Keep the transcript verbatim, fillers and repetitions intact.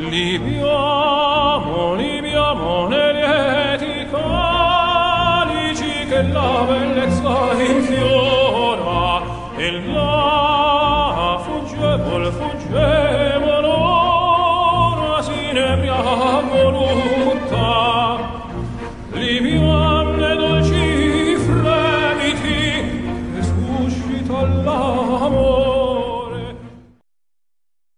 Libiamo, libiamo nei lieti calici che la bellezza infiora, e là fuggevol, fuggevol ora si ne piangono